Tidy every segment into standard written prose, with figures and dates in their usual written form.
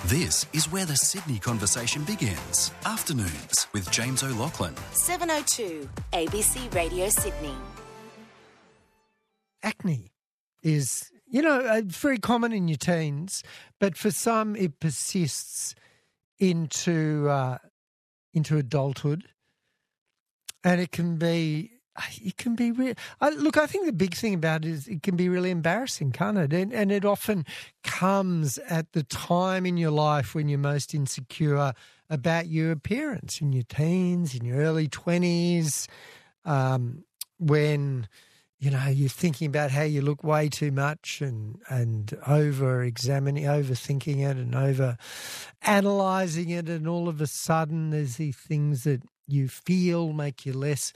This is where the Sydney conversation begins. Afternoons with James O'Loughlin. 7:02 ABC Radio Sydney. Acne is, very common in your teens, but for some it persists into adulthood, and it can be real. I think the big thing about it is it can be really embarrassing, can't it? And it often comes at the time in your life when you're most insecure about your appearance, in your teens, in your early 20s, when you're thinking about how you look way too much and overthinking it and over-analysing it, and all of a sudden there's these things that you feel make you less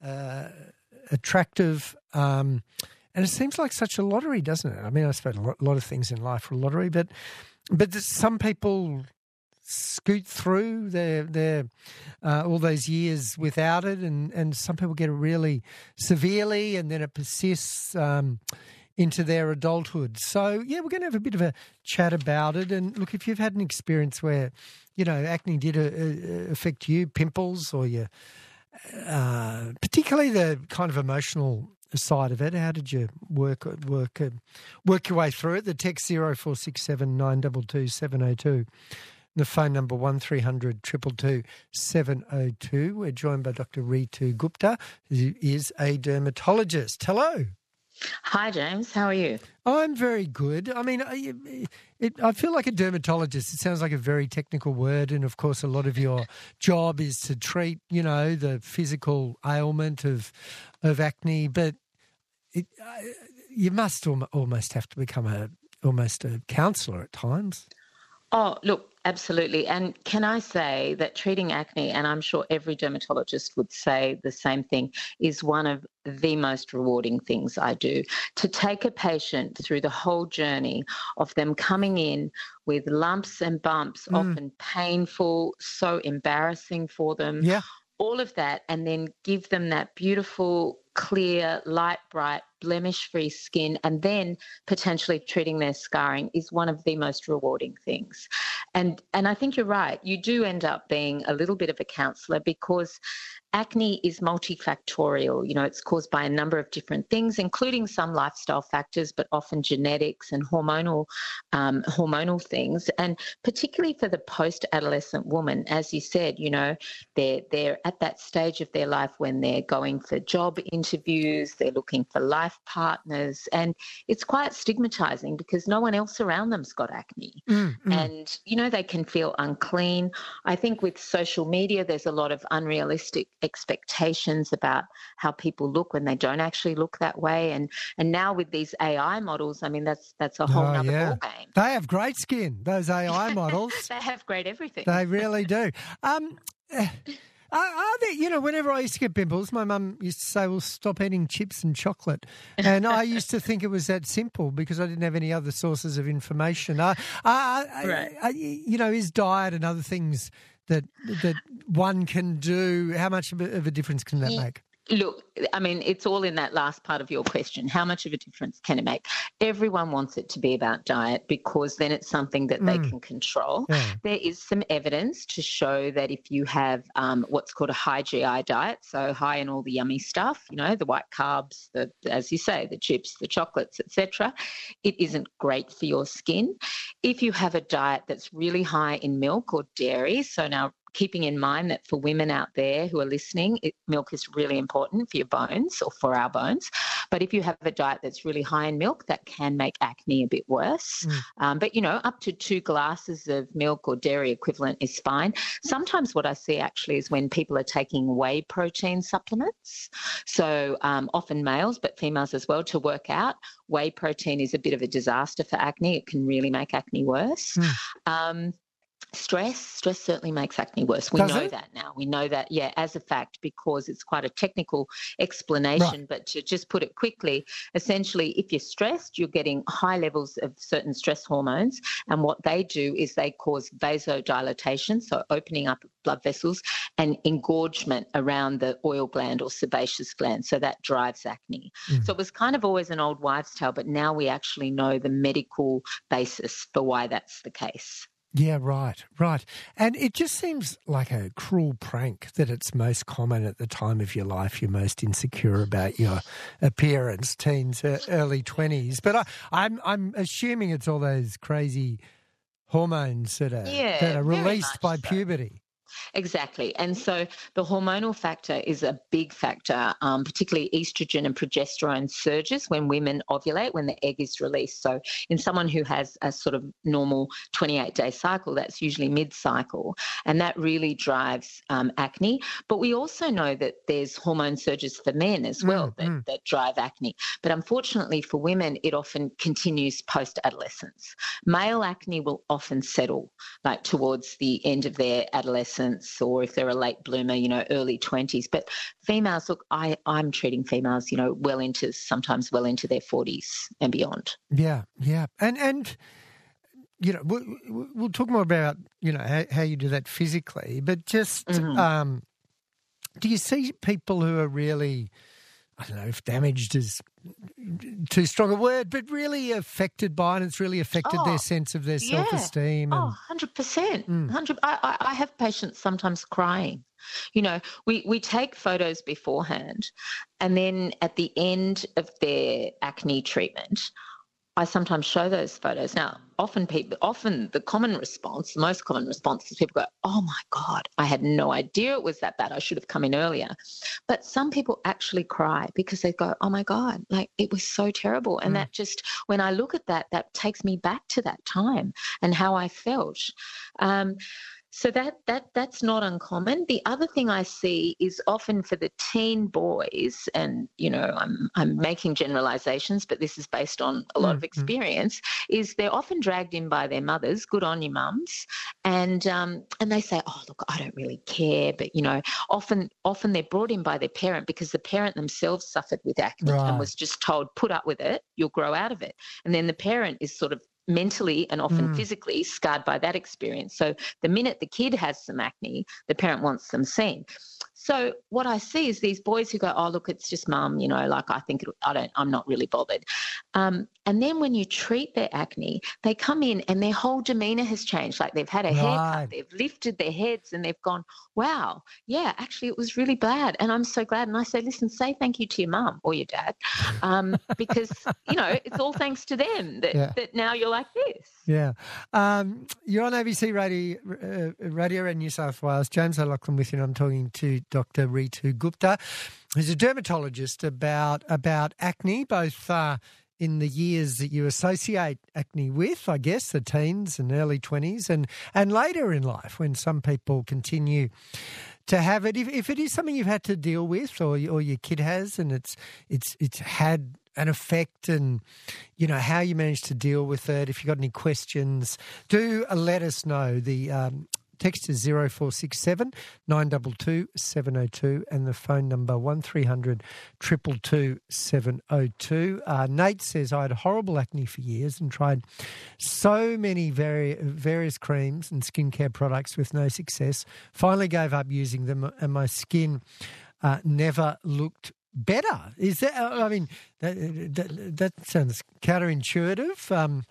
attractive. And it seems like such a lottery, doesn't it? I mean, I suppose a lot of things in life are a lottery, but some people scoot through their all those years without it, and some people get it really severely, and then it persists into their adulthood. So, we're going to have a bit of a chat about it. And look, if you've had an experience where, acne did affect you, pimples, or your particularly the kind of emotional side of it, how did you work your way through it? The text 0467 922 702. The phone number 1300 222 702. We're joined by Dr. Ritu Gupta, who is a dermatologist. Hello. Hi, James. How are you? I'm very good. I mean, I feel like a dermatologist. It sounds like a very technical word, and of course, a lot of your job is to treat, the physical ailment of acne. But you must almost have to become almost a counsellor at times. Oh, look, absolutely. And can I say that treating acne, and I'm sure every dermatologist would say the same thing, is one of the most rewarding things I do. To take a patient through the whole journey of them coming in with lumps and bumps, often painful, so embarrassing for them. Yeah. All of that, and then give them that beautiful, clear, light, bright, blemish-free skin, and then potentially treating their scarring is one of the most rewarding things. And I think you're right. You do end up being a little bit of a counsellor because acne is multifactorial. It's caused by a number of different things, including some lifestyle factors, but often genetics and hormonal things. And particularly for the post-adolescent woman, as you said, they're at that stage of their life when they're going for job interviews, they're looking for life partners, and it's quite stigmatizing because no one else around them's got acne. And, they can feel unclean. I think with social media, there's a lot of unrealistic expectations about how people look when they don't actually look that way. And now with these AI models, I mean, that's a whole nother ballgame. They have great skin, those AI models. They have great everything. They really do. Are there, whenever I used to get pimples, my mum used to say, well, stop eating chips and chocolate. And I used to think it was that simple because I didn't have any other sources of information. Right. Is diet and other things that one can do, how much of a difference can that make? Look, I mean, it's all in that last part of your question. How much of a difference can it make? Everyone wants it to be about diet because then it's something that they can control. Yeah. There is some evidence to show that if you have what's called a high GI diet, so high in all the yummy stuff, the white carbs, as you say, the chips, the chocolates, etc., it isn't great for your skin. If you have a diet that's really high in milk or dairy, so now keeping in mind that for women out there who are listening, milk is really important for your bones or for our bones. But if you have a diet that's really high in milk, that can make acne a bit worse. But, up to 2 glasses of milk or dairy equivalent is fine. Sometimes what I see actually is when people are taking whey protein supplements. So often males, but females as well, to work out. Whey protein is a bit of a disaster for acne. It can really make acne worse. Stress certainly makes acne worse. We know that now. We know that, as a fact, because it's quite a technical explanation. Right. But to just put it quickly, essentially, if you're stressed, you're getting high levels of certain stress hormones. And what they do is they cause vasodilatation, so opening up blood vessels, and engorgement around the oil gland or sebaceous gland. So that drives acne. So it was kind of always an old wives' tale, but now we actually know the medical basis for why that's the case. Yeah, right. And it just seems like a cruel prank that it's most common at the time of your life you're most insecure about your appearance, teens, early 20s. But I'm assuming it's all those crazy hormones that are released by puberty. Exactly. And so the hormonal factor is a big factor, particularly estrogen and progesterone surges when women ovulate, when the egg is released. So in someone who has a sort of normal 28-day cycle, that's usually mid-cycle, and that really drives acne. But we also know that there's hormone surges for men as well that drive acne. But unfortunately for women, it often continues post-adolescence. Male acne will often settle like towards the end of their adolescence, or if they're a late bloomer, early 20s. But females, look, I'm treating females, sometimes well into their 40s and beyond. Yeah. And we'll talk more about, how you do that physically, but just do you see people who are really, I don't know if damaged is too strong a word, but really affected by it? It's really affected their sense of their self-esteem. 100%. I have patients sometimes crying. We take photos beforehand, and then at the end of their acne treatment, I sometimes show those photos. Now, often the most common response is people go, "Oh my God, I had no idea it was that bad. I should have come in earlier." But some people actually cry because they go, "Oh my God, like it was so terrible." And that just, when I look at that takes me back to that time and how I felt. So that's not uncommon. The other thing I see is often for the teen boys, and I'm making generalizations, but this is based on a lot of experience, is they're often dragged in by their mothers. Good on you, mums, and they say, "Oh, look, I don't really care," but often they're brought in by their parent because the parent themselves suffered with acne and was just told, "Put up with it, you'll grow out of it," and then the parent is sort of mentally and often physically scarred by that experience. So the minute the kid has some acne, the parent wants them seen. So what I see is these boys who go, "Oh, look, it's just mum, I'm not really bothered." And then when you treat their acne, they come in and their whole demeanour has changed. Like they've had a haircut, they've lifted their heads and they've gone, "Wow, yeah, actually it was really bad. And I'm so glad." And I say, "Listen, say thank you to your mum or your dad," because, it's all thanks to them that now you're like this. Yeah. You're on ABC Radio in New South Wales. James O'Loughlin with you. I'm talking to Dr. Ritu Gupta, who's a dermatologist, about acne, both in the years that you associate acne with, I guess, the teens and early 20s, and later in life when some people continue to have it. If it is something you've had to deal with, or your kid has, and it's had an effect, and how you manage to deal with it. If you've got any questions, do let us know. The text is 0467 922 702 and the phone number 1300 222 702. Nate says, "I had horrible acne for years and tried so many various creams and skincare products with no success. Finally gave up using them and my skin never looked better." Is that? I mean, that sounds counterintuitive.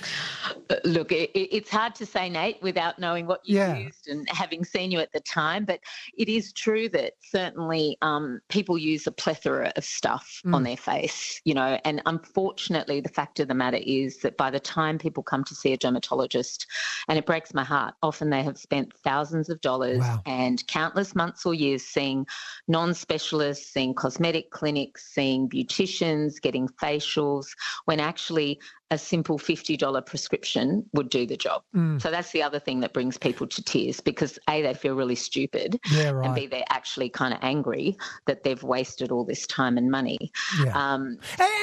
Look, it's hard to say, Nate, without knowing what you used and having seen you at the time. But it is true that certainly people use a plethora of stuff on their face, and unfortunately the fact of the matter is that by the time people come to see a dermatologist, and it breaks my heart, often they have spent thousands of dollars and countless months or years seeing non-specialists, seeing cosmetic clinics, seeing beauticians, getting facials, when actually a simple $50 prescription would do the job. So that's the other thing that brings people to tears, because A, they feel really stupid, and B, they're actually kind of angry that they've wasted all this time and money. And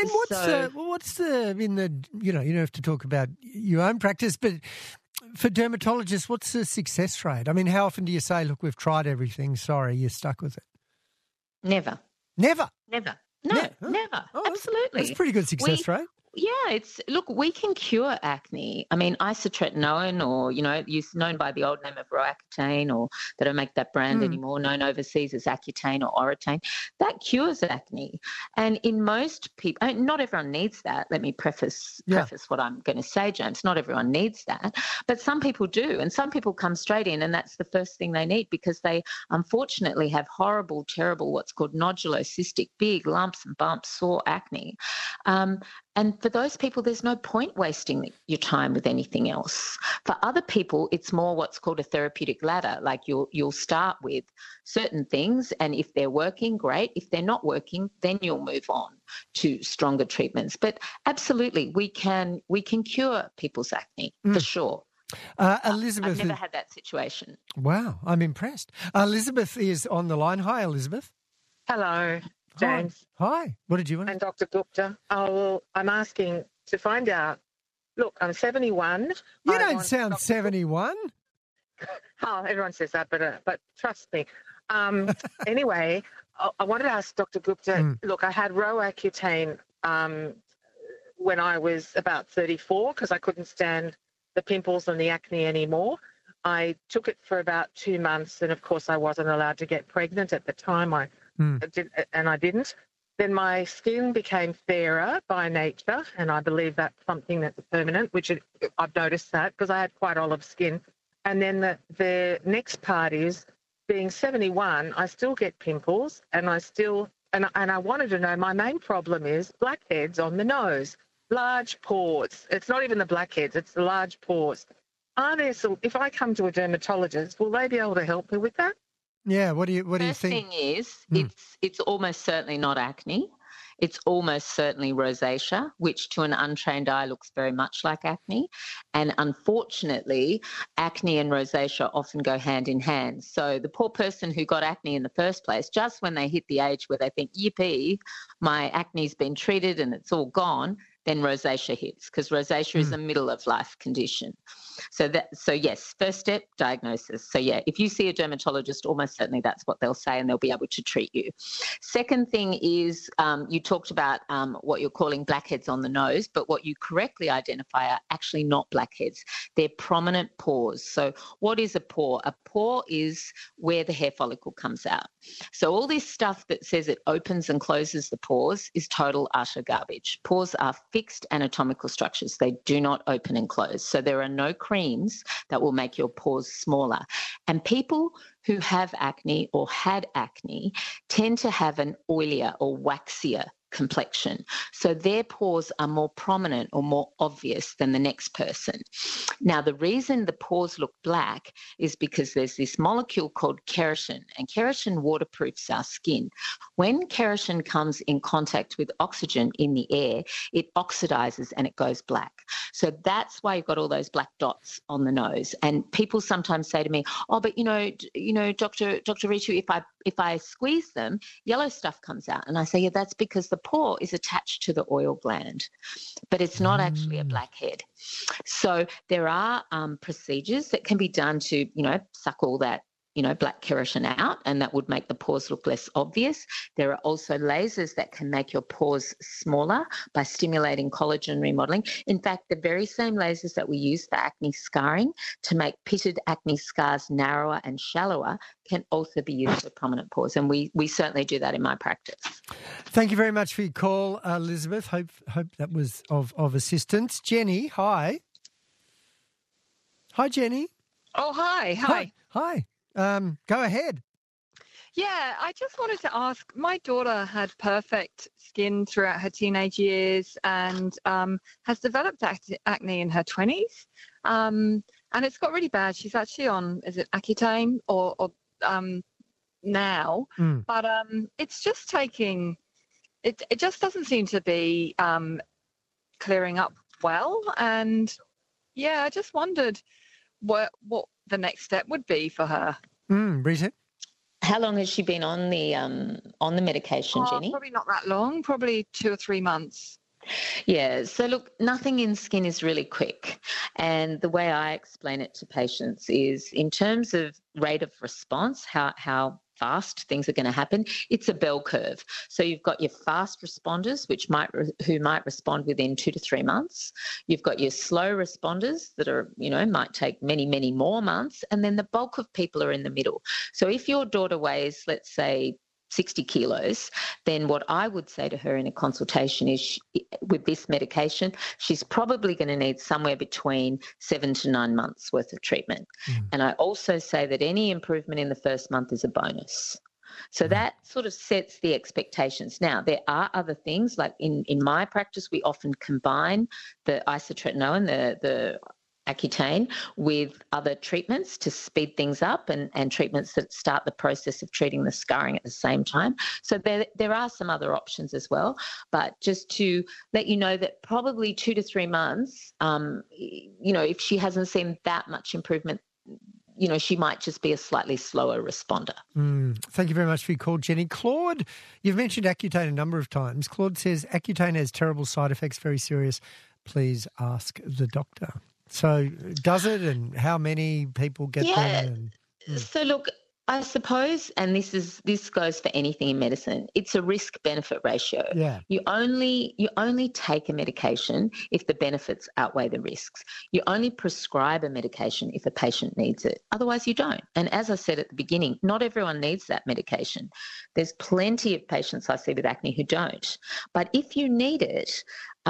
what's the in the you don't have to talk about your own practice, but for dermatologists, what's the success rate? I mean, how often do you say, "Look, we've tried everything, sorry, you're stuck with it"? Never. Never? No, never. Oh, Absolutely. That's a pretty good success rate. Look, we can cure acne. I mean, isotretinoin, or, known by the old name of Roaccutane, or they don't make that brand anymore, known overseas as Accutane or Oratane, that cures acne. And in most people, not everyone needs that. Let me preface what I'm going to say, James. Not everyone needs that, but some people do. And some people come straight in, and that's the first thing they need, because they unfortunately have horrible, terrible, what's called nodulocystic, big lumps and bumps, sore acne. And for those people, there's no point wasting your time with anything else. For other people, it's more what's called a therapeutic ladder. Like you'll start with certain things, and if they're working, great. If they're not working, then you'll move on to stronger treatments. But absolutely, we can cure people's acne for sure. Elizabeth, I've never had that situation. Wow, I'm impressed. Elizabeth is on the line. Hi, Elizabeth. Hello, James. Hi. What did you want? And Dr. Gupta. I'm asking to find out. Look, I'm 71. You don't sound 71. Oh, everyone says that, but trust me. Anyway, I wanted to ask Dr. Gupta. Look, I had Roaccutane when I was about 34 because I couldn't stand the pimples and the acne anymore. I took it for about 2 months, and of course I wasn't allowed to get pregnant at the time. I didn't. Then my skin became fairer by nature, and I believe that's something that's permanent, which I've noticed that because I had quite olive skin. And then the next part is being 71, I still get pimples, and I wanted to know, my main problem is blackheads on the nose, large pores. It's not even the blackheads, it's the large pores. If I come to a dermatologist, will they be able to help me with that? Yeah, what do you think? First thing is, it's almost certainly not acne. It's almost certainly rosacea, which to an untrained eye looks very much like acne. And unfortunately, acne and rosacea often go hand in hand. So the poor person who got acne in the first place, just when they hit the age where they think, yippee, my acne's been treated and it's all gone, then rosacea hits, because rosacea is a middle of life condition. So yes, first step, diagnosis. So yeah, if you see a dermatologist, almost certainly that's what they'll say, and they'll be able to treat you. Second thing is, you talked about what you're calling blackheads on the nose, but what you correctly identify are actually not blackheads. They're prominent pores. So what is a pore? A pore is where the hair follicle comes out. So all this stuff that says it opens and closes the pores is total utter garbage. Pores are fixed anatomical structures. They do not open and close. So there are no creams that will make your pores smaller. And people who have acne or had acne tend to have an oilier or waxier complexion. So their pores are more prominent or more obvious than the next person. Now, the reason the pores look black is because there's this molecule called keratin, and keratin waterproofs our skin. When keratin comes in contact with oxygen in the air, it oxidizes and it goes black. So that's why you've got all those black dots on the nose. And people sometimes say to me, oh, but Dr. Ritu, if I squeeze them, yellow stuff comes out. And I say, yeah, that's because the pore is attached to the oil gland, but it's not actually a blackhead. So there are procedures that can be done to, suck all that, black keratin out, and that would make the pores look less obvious. There are also lasers that can make your pores smaller by stimulating collagen remodeling. In fact, the very same lasers that we use for acne scarring to make pitted acne scars narrower and shallower can also be used for prominent pores, and we certainly do that in my practice. Thank you very much for your call, Elizabeth. Hope that was of assistance. Jenny, hi. Hi, Jenny. Oh, hi. Hi. Go ahead. Yeah, I just wanted to ask, my daughter had perfect skin throughout her teenage years and has developed acne in her 20s. And it's got really bad. She's actually on, is it Accutane or now? But it's just taking, it just doesn't seem to be clearing up well. And yeah, I just wondered what the next step would be for her. Bridget? How long has she been on the medication, Jenny? Probably not that long, probably 2 or 3 months. Yeah. So look, nothing in skin is really quick. And the way I explain it to patients is in terms of rate of response, how fast things are going to happen, it's a bell curve. So you've got your fast responders, who might respond within 2 to 3 months. You've got your slow responders that are, might take many, many more months. And then the bulk of people are in the middle. So if your daughter weighs, let's say, 60 kilos, then what I would say to her in a consultation is with this medication, she's probably going to need somewhere between 7 to 9 months worth of treatment. And I also say that any improvement in the first month is a bonus. So that sort of sets the expectations. Now, there are other things, like in my practice, we often combine the isotretinoin, the Accutane, with other treatments to speed things up and treatments that start the process of treating the scarring at the same time. So there are some other options as well. But just to let you know that probably 2 to 3 months, if she hasn't seen that much improvement, she might just be a slightly slower responder. Thank you very much for your call, Jenny. Claude, you've mentioned Accutane a number of times. Claude says Accutane has terrible side effects, very serious. Please ask the doctor. So does it, and how many people get them? So look, I suppose, and this goes for anything in medicine, it's a risk-benefit ratio. Yeah. You only take a medication if the benefits outweigh the risks. You only prescribe a medication if a patient needs it. Otherwise, you don't. And as I said at the beginning, not everyone needs that medication. There's plenty of patients I see with acne who don't. But if you need it,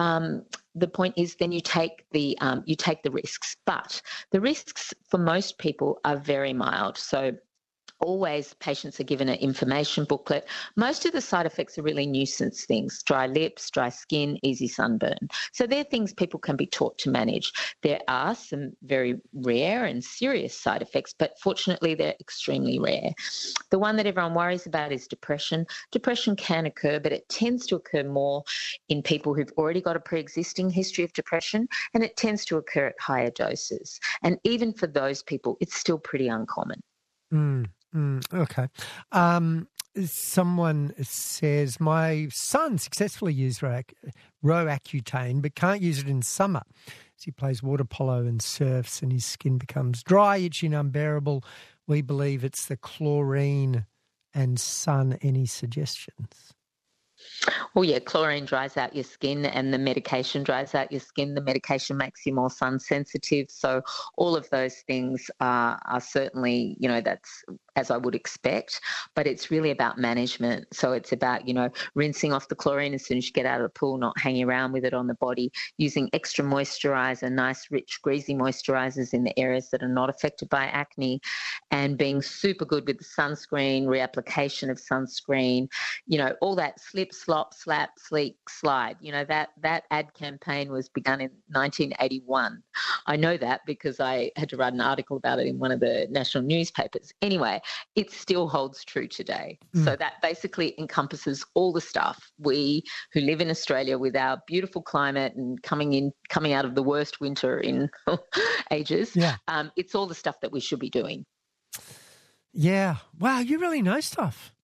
the point is then you take the risks. But the risks for most people are very mild. So always patients are given an information booklet. Most of the side effects are really nuisance things: dry lips, dry skin, easy sunburn. So they're things people can be taught to manage. There are some very rare and serious side effects, but fortunately they're extremely rare. The one that everyone worries about is depression. Depression can occur, but it tends to occur more in people who've already got a pre-existing history of depression, and it tends to occur at higher doses. And even for those people, it's still pretty uncommon. Okay. Someone says, my son successfully used Roaccutane but can't use it in summer. So he plays water polo and surfs and his skin becomes dry, itchy and unbearable. We believe it's the chlorine and sun. Any suggestions? Well, yeah, chlorine dries out your skin and the medication dries out your skin. The medication makes you more sun sensitive. So all of those things are certainly, that's as I would expect, but it's really about management. So it's about, rinsing off the chlorine as soon as you get out of the pool, not hanging around with it on the body, using extra moisturiser, nice, rich, greasy moisturisers in the areas that are not affected by acne, and being super good with the sunscreen, reapplication of sunscreen, all that slip, slop, slap, sleek, slide. That ad campaign was begun in 1981. I know that because I had to write an article about it in one of the national newspapers. Anyway, it still holds true today. So that basically encompasses all the stuff. We who live in Australia with our beautiful climate and coming out of the worst winter in ages, it's all the stuff that we should be doing. Yeah. Wow, you really know stuff.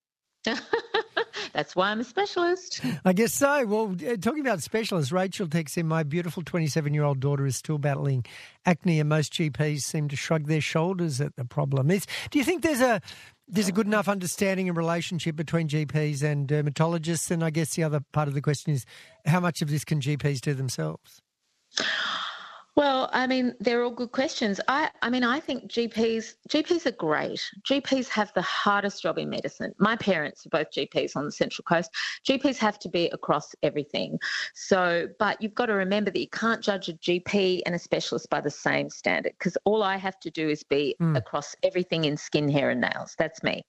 That's why I'm a specialist. I guess so. Well, talking about specialists, Rachel texts in, my beautiful 27-year-old daughter is still battling acne and most GPs seem to shrug their shoulders at the problem. Do you think there's a good enough understanding and relationship between GPs and dermatologists? And I guess the other part of the question is, how much of this can GPs do themselves? Well, they're all good questions. I think GPs are great. GPs have the hardest job in medicine. My parents are both GPs on the Central Coast. GPs have to be across everything. So, but you've got to remember that you can't judge a GP and a specialist by the same standard, because all I have to do is be across everything in skin, hair and nails. That's me.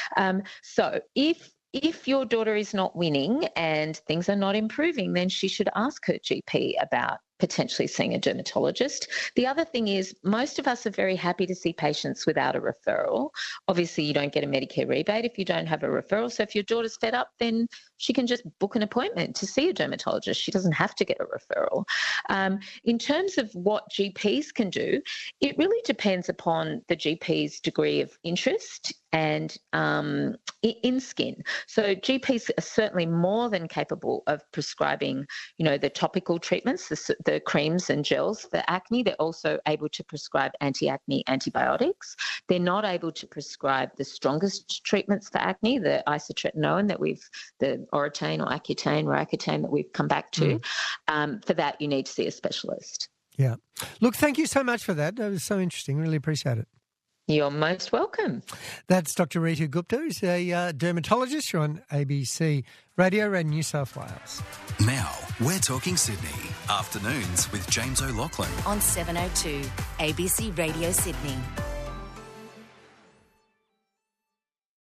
So if your daughter is not winning and things are not improving, then she should ask her GP about potentially seeing a dermatologist. The other thing is, most of us are very happy to see patients without a referral. Obviously, you don't get a Medicare rebate if you don't have a referral. So if your daughter's fed up, then she can just book an appointment to see a dermatologist. She doesn't have to get a referral. In terms of what GPs can do, it really depends upon the GP's degree of interest and in skin. So GPs are certainly more than capable of prescribing, the topical treatments, the creams and gels for acne. They're also able to prescribe anti-acne antibiotics. They're not able to prescribe the strongest treatments for acne, the isotretinoin the Oratane or Accutane or Accutane that we've come back to. For that, you need to see a specialist. Yeah. Look, thank you so much for that. That was so interesting. Really appreciate it. You're most welcome. That's Dr. Ritu Gupta, who's a dermatologist. You're on ABC Radio and New South Wales. Now, we're talking Sydney. Afternoons with James O'Loughlin. On 702 ABC Radio Sydney.